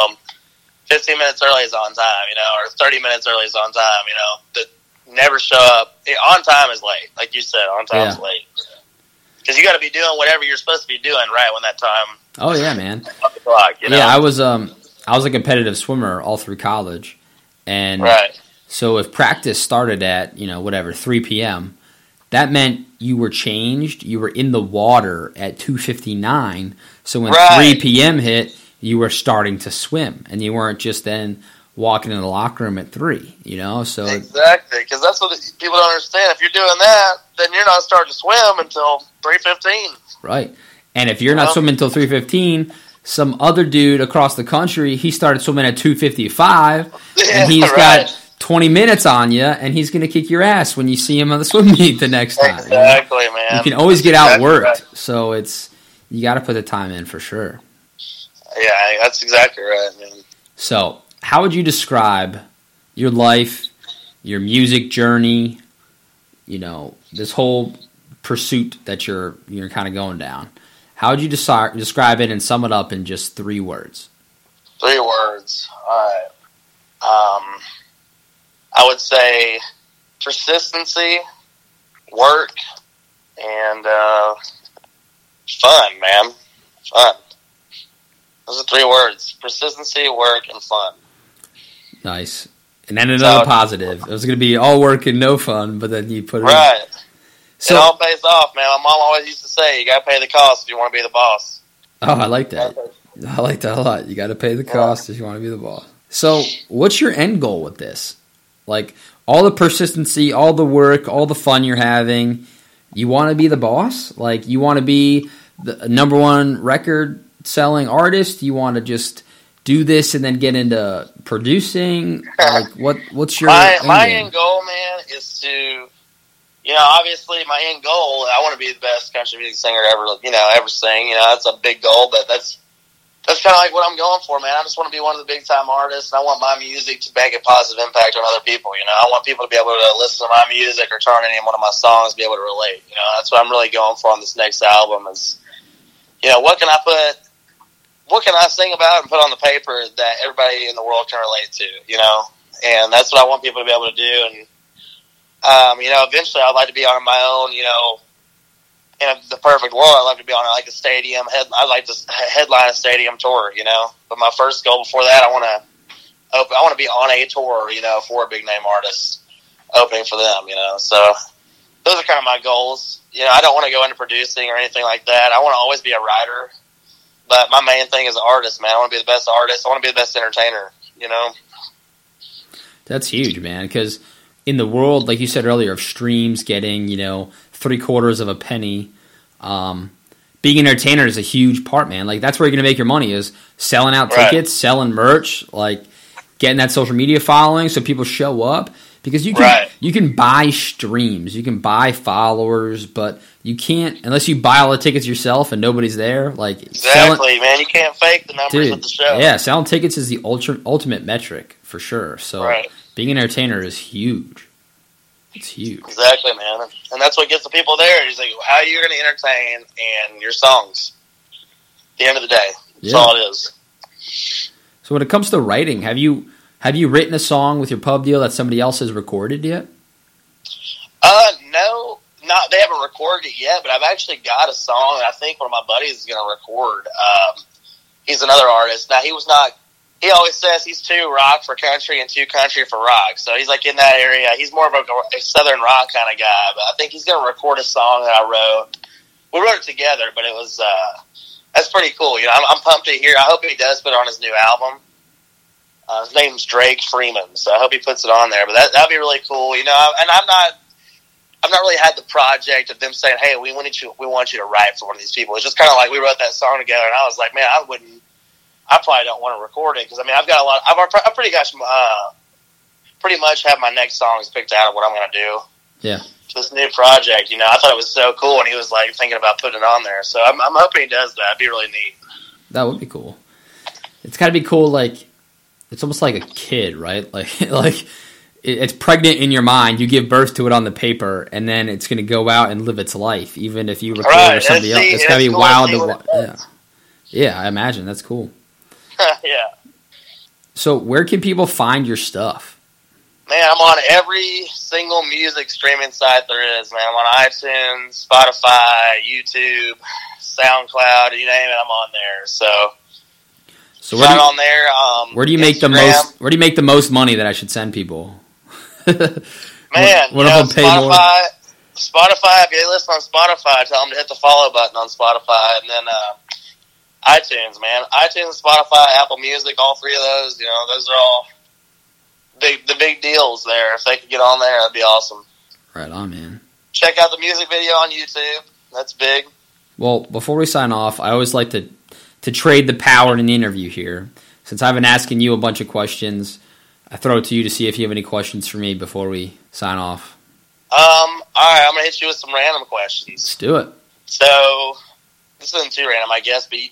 15 minutes early is on time, or 30 minutes early is on time, that never show up. On time is late. Like you said, on time is late. Because you got to be doing whatever you're supposed to be doing right when that time. Oh, yeah, man. On the clock, Yeah, I was a competitive swimmer all through college. And so if practice started at, 3 p.m., that meant you were changed, you were in the water at 2:59. So when 3 p.m. hit, you were starting to swim, and you weren't just then walking in the locker room at 3, So exactly, because that's what people don't understand. If you're doing that, then you're not starting to swim until 3:15. Right, and if you're not swimming until 3:15, some other dude across the country, he started swimming at 2:55, and he's got 20 minutes on you, and he's going to kick your ass when you see him on the swim meet the next time. Exactly, man. You can always get outworked, so you got to put the time in for sure. Yeah, that's exactly right, man. So, how would you describe your life, your music journey, this whole pursuit that you're kind of going down? How would you describe it and sum it up in just 3 words? 3 words. All right. I would say persistency, work, and fun, man. Fun. Those are 3 words. Persistency, work, and fun. Nice. And then another positive. It was going to be all work and no fun, but then you put it right. in. So, it all pays off, man. My mom always used to say, you got to pay the cost if you want to be the boss. Oh, I like that. I like that a lot. You got to pay the cost if you want to be the boss. So, what's your end goal with this? Like, all the persistency, all the work, all the fun you're having, you want to be the boss? Like, you want to be the number one record-selling artist? You want to just do this and then get into producing? Like, what's your my end goal, man, is to, obviously my end goal, I want to be the best country music singer ever sing. That's a big goal, but that's kind of like what I'm going for, man. I just want to be one of the big time artists, and I want my music to make a positive impact on other people. I want people to be able to listen to my music or turn any one of my songs, be able to relate. That's what I'm really going for on this next album is, what can I sing about and put on the paper that everybody in the world can relate to, and that's what I want people to be able to do. And, eventually I'd like to be on my own, in the perfect world, I'd like to be on like a stadium. I'd like to headline a stadium tour, But my first goal before that, I want to be on a tour, for a big name artist, opening for them, So those are kind of my goals. I don't want to go into producing or anything like that. I want to always be a writer, but my main thing is an artist, man. I want to be the best artist. I want to be the best entertainer, That's huge, man. Because in the world, like you said earlier, of streams getting, 3/4 of a penny. Being an entertainer is a huge part, man. Like, that's where you're going to make your money, is selling out tickets, selling merch, like getting that social media following so people show up. Because you can buy streams, you can buy followers, but you can't, unless you buy all the tickets yourself and nobody's there. Like, exactly, man. You can't fake the numbers of the show. Yeah, selling tickets is the ultimate metric for sure. So being an entertainer is huge. It's huge. Exactly, man. And that's what gets the people there. He's like, how are you going to entertain and your songs? At the end of the day. That's all it is. So when it comes to writing, have you written a song with your pub deal that somebody else has recorded yet? No. They haven't recorded it yet, but I've actually got a song that I think one of my buddies is going to record. He's another artist. Now, he always says he's too rock for country and too country for rock. So he's like in that area. He's more of a southern rock kind of guy. But I think he's going to record a song that I wrote. We wrote it together, but it was that's pretty cool. I'm pumped to hear. I hope he does put it on his new album. His name's Drake Freeman, so I hope he puts it on there. But that'd be really cool. And I've not really had the project of them saying, "Hey, we want you to write for one of these people." It's just kind of like we wrote that song together, and I was like, man, I probably don't want to record it because I've got a lot. I pretty much have my next songs picked out of what I'm going to do. Yeah. This new project, I thought it was so cool, and he was like thinking about putting it on there. So I'm hoping he does that. It'd be really neat. That would be cool. It's got to be cool. Like, it's almost like a kid, right? Like it's pregnant in your mind. You give birth to it on the paper, and then it's going to go out and live its life, even if you record it or somebody else. It's got to be cool wild to Yeah, I imagine that's cool. Yeah. So where can people find your stuff? Man, I'm on every single music streaming site there is, man. I'm on iTunes, Spotify, YouTube, SoundCloud, you name it, I'm on there. So on there. Where do you make the most? Where do you make the most money that I should send people? Man, what if pay more? Spotify. If you listen on Spotify, tell them to hit the follow button on Spotify, and then iTunes, man. iTunes, Spotify, Apple Music, all three of those. Those are all the big deals there. If they could get on there, that'd be awesome. Right on, man. Check out the music video on YouTube. That's big. Well, before we sign off, I always like to trade the power in the interview here. Since I've been asking you a bunch of questions, I throw it to you to see if you have any questions for me before we sign off. All right, I'm going to hit you with some random questions. Let's do it. So, this isn't too random, I guess, but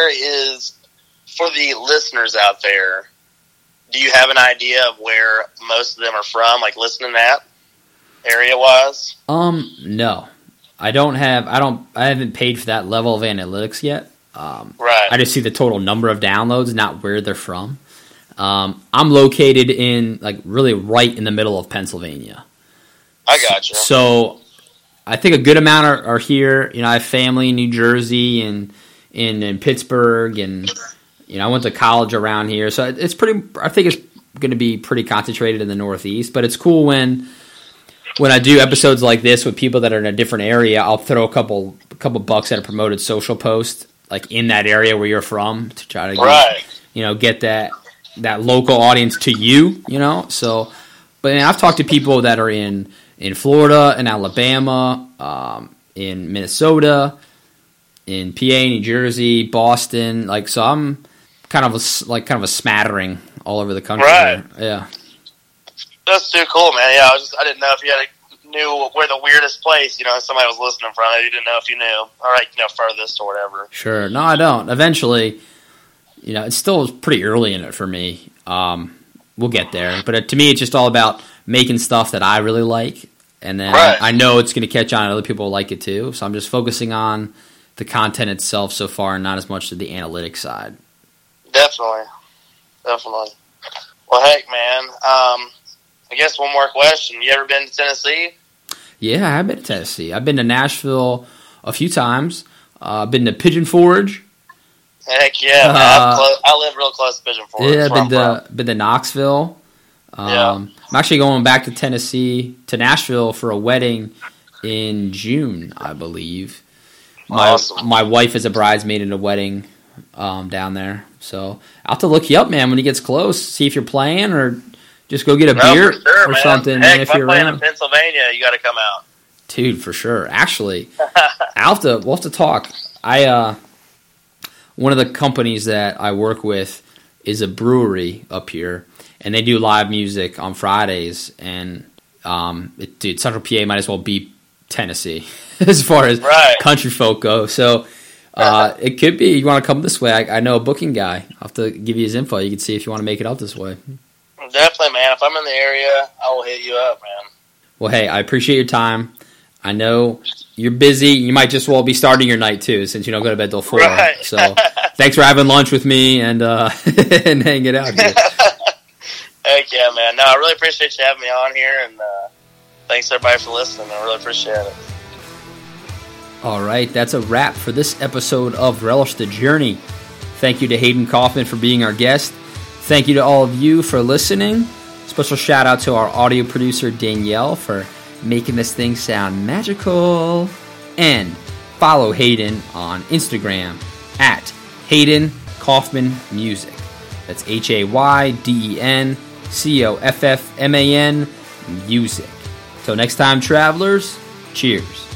for the listeners out there, do you have an idea of where most of them are from, like listening at, area-wise? No. I haven't paid for that level of analytics yet. Right. I just see the total number of downloads, not where they're from. I'm located in, really right in the middle of Pennsylvania. I gotcha. So I think a good amount are here. I have family in New Jersey and in Pittsburgh, and I went to college around here. So it's pretty. I think it's going to be pretty concentrated in the Northeast. But it's cool when I do episodes like this with people that are in a different area. I'll throw a couple bucks at a promoted social post, like in that area where you're from, to try to get that local audience to you. So. But I've talked to people that are in Florida, in Alabama, in Minnesota, in PA, New Jersey, Boston. Like, so I'm kind of a smattering all over the country. Right. Yeah. That's too cool, man. Yeah, I didn't know if you knew where the weirdest place, somebody was listening from. You didn't know if you knew, or furthest or whatever. Sure. No, I don't. Eventually, it's still pretty early in it for me. We'll get there. But to me, it's just all about making stuff that I really like. And then I know it's going to catch on and other people will like it too. So I'm just focusing on the content itself so far and not as much to the analytics side. Definitely. Well, heck, man. I guess one more question. You ever been to Tennessee? Yeah, I've been to Tennessee. I've been to Nashville a few times. I've been to Pigeon Forge. Heck yeah, man. I live real close to Pigeon Forge. Yeah, I've been to Knoxville. I'm actually going back to Nashville for a wedding in June, I believe. My wife is a bridesmaid in a wedding down there. So I'll have to look you up, man, when he gets close, see if you're playing or just go get a beer or man. something. Heck, if you're playing around in Pennsylvania, you got to come out. Dude, for sure. Actually, we'll have to talk. One of the companies that I work with is a brewery up here, and they do live music on Fridays. And dude, Central PA might as well be Tennessee as far as country folk go. So it could be you want to come this way. I know a booking guy. I'll have to give you his info. You can see if you want to make it out this way. Definitely, man. If I'm in the area, I will hit you up, man. Well, hey, I appreciate your time. I know you're busy. You might just well be starting your night, too, since you don't go to bed till 4. Right. So thanks for having lunch with me and and hanging out here. Heck yeah, man. No, I really appreciate you having me on here, and thanks, everybody, for listening. I really appreciate it. All right, that's a wrap for this episode of Relish the Journey. Thank you to Hayden Kaufman for being our guest. Thank you to all of you for listening. Special shout out to our audio producer, Danielle, for making this thing sound magical. And follow Hayden on Instagram at Hayden Kaufman Music. That's HaydenCoffman Music. Till next time, travelers, cheers.